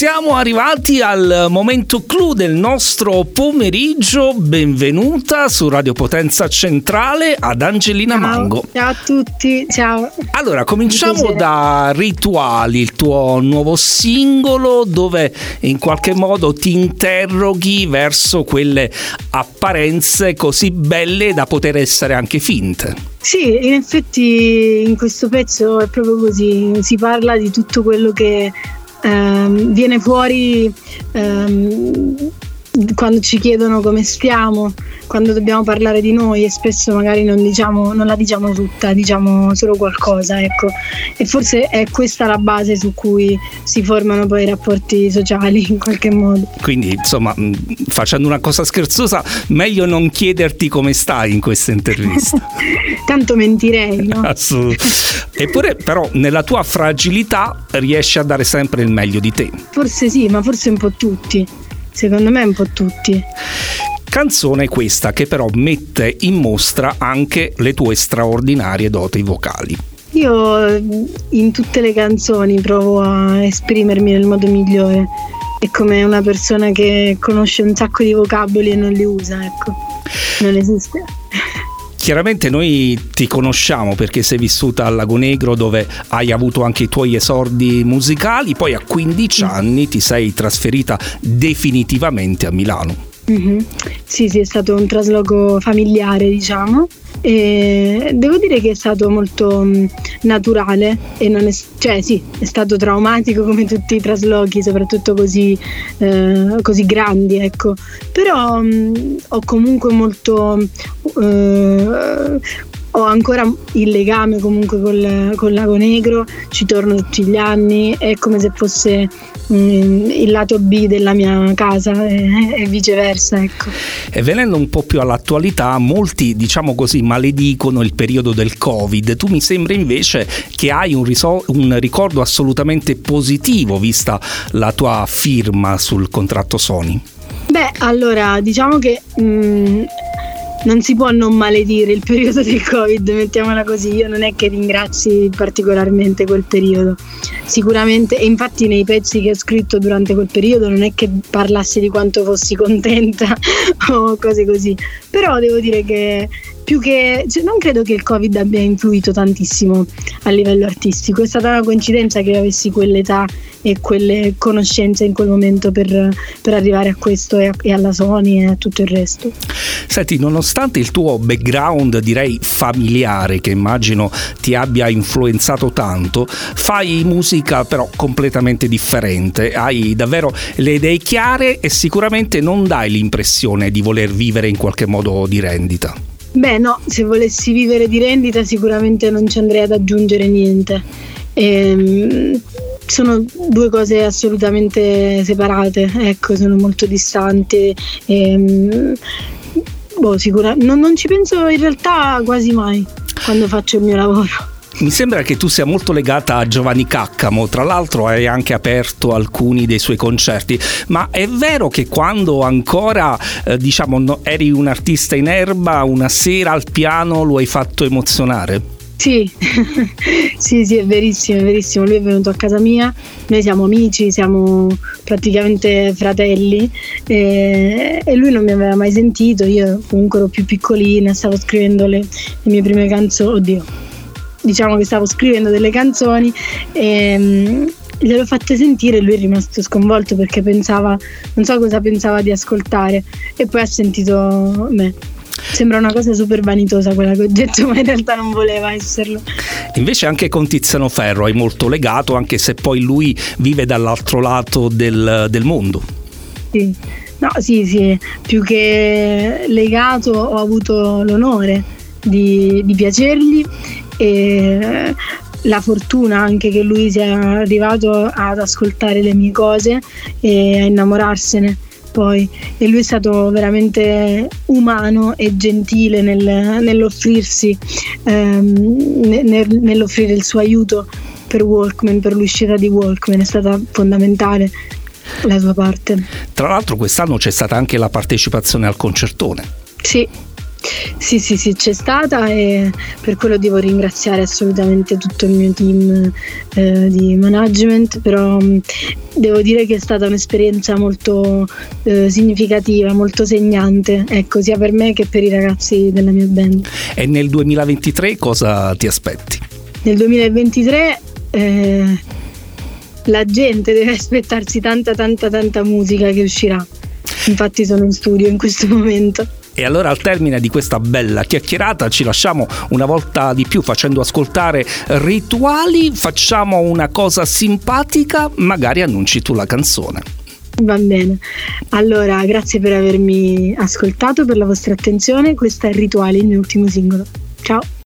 siamo arrivati al momento clou del nostro pomeriggio. Benvenuta su Radio Potenza Centrale ad Angelina Mango. Ciao a tutti, ciao. Allora, cominciamo da Rituali, il tuo nuovo singolo, dove in qualche modo ti interroghi verso quelle apparenze così belle da poter essere anche finte. Sì, in effetti in questo pezzo è proprio così, si parla di tutto quello che viene fuori quando ci chiedono come stiamo, quando dobbiamo parlare di noi, e spesso magari non la diciamo tutta, diciamo solo qualcosa, ecco. E forse è questa la base su cui si formano poi i rapporti sociali in qualche modo. Quindi, insomma, facendo una cosa scherzosa, meglio non chiederti come stai in questa intervista. Tanto mentirei, no? Eppure, però, nella tua fragilità riesci a dare sempre il meglio di te. Forse sì, ma forse un po' tutti. Secondo me un po' tutti. Canzone questa che però mette in mostra anche le tue straordinarie doti vocali. Io in tutte le canzoni provo a esprimermi nel modo migliore. È come una persona che conosce un sacco di vocaboli e non li usa, ecco. Non esiste. Chiaramente noi ti conosciamo perché sei vissuta al Lago Negro, dove hai avuto anche i tuoi esordi musicali, poi a 15 anni ti sei trasferita definitivamente a Milano. Mm-hmm. Sì, è stato un trasloco familiare, diciamo, e devo dire che è stato molto naturale e non è, cioè sì, è stato traumatico come tutti i traslochi, soprattutto così grandi, ecco. Però ho comunque ho ancora il legame comunque col Lago Negro, ci torno tutti gli anni, è come se fosse il lato B della mia casa e viceversa, ecco. E venendo un po' più all'attualità, molti, diciamo così, maledicono il periodo del Covid. Tu mi sembra invece che hai un ricordo assolutamente positivo, vista la tua firma sul contratto Sony. Beh, allora, diciamo che non si può non maledire il periodo del Covid, mettiamola così. Io non è che ringrazi particolarmente quel periodo, sicuramente, e infatti nei pezzi che ho scritto durante quel periodo non è che parlassi di quanto fossi contenta o cose così, però devo dire che non credo che il Covid abbia influito tantissimo a livello artistico. È stata una coincidenza che avessi quell'età e quelle conoscenze in quel momento per arrivare a questo e alla Sony e a tutto il resto. Senti, nonostante il tuo background, direi familiare, che immagino ti abbia influenzato tanto, fai musica però completamente differente, hai davvero le idee chiare e sicuramente non dai l'impressione di voler vivere in qualche modo di rendita. Beh no, se volessi vivere di rendita sicuramente non ci andrei ad aggiungere niente. Sono due cose assolutamente separate, ecco, sono molto distanti. Non ci penso in realtà quasi mai quando faccio il mio lavoro. Mi sembra che tu sia molto legata a Giovanni Caccamo, tra l'altro hai anche aperto alcuni dei suoi concerti, ma è vero che quando ancora eri un artista in erba, una sera al piano lo hai fatto emozionare? Sì, sì, è verissimo, lui è venuto a casa mia, noi siamo amici, siamo praticamente fratelli e lui non mi aveva mai sentito, io comunque ero più piccolina, stavo scrivendo le mie prime canzoni, diciamo che stavo scrivendo delle canzoni e gliel'ho fatte sentire e lui è rimasto sconvolto perché pensava, non so cosa pensava di ascoltare, e poi ha sentito me. Sembra una cosa super vanitosa quella che ho detto, ma in realtà non voleva esserlo. Invece anche con Tiziano Ferro hai molto legato, anche se poi lui vive dall'altro lato del mondo. Sì, no, sì, più che legato ho avuto l'onore di piacergli e la fortuna anche che lui sia arrivato ad ascoltare le mie cose e a innamorarsene poi, e lui è stato veramente umano e gentile nell'offrirsi, nell'offrire il suo aiuto per Walkman, per l'uscita di Walkman. È stata fondamentale la sua parte. Tra l'altro quest'anno c'è stata anche la partecipazione al concertone. Sì, Sì, c'è stata, e per quello devo ringraziare assolutamente tutto il mio team di management, però devo dire che è stata un'esperienza molto significativa, molto segnante, ecco, sia per me che per i ragazzi della mia band. E nel 2023 cosa ti aspetti? Nel 2023 la gente deve aspettarsi tanta musica che uscirà, infatti sono in studio in questo momento. E allora, al termine di questa bella chiacchierata, ci lasciamo una volta di più facendo ascoltare Rituali. Facciamo una cosa simpatica, magari annunci tu la canzone. Va bene, allora grazie per avermi ascoltato, per la vostra attenzione. Questa è Rituali, il mio ultimo singolo. Ciao.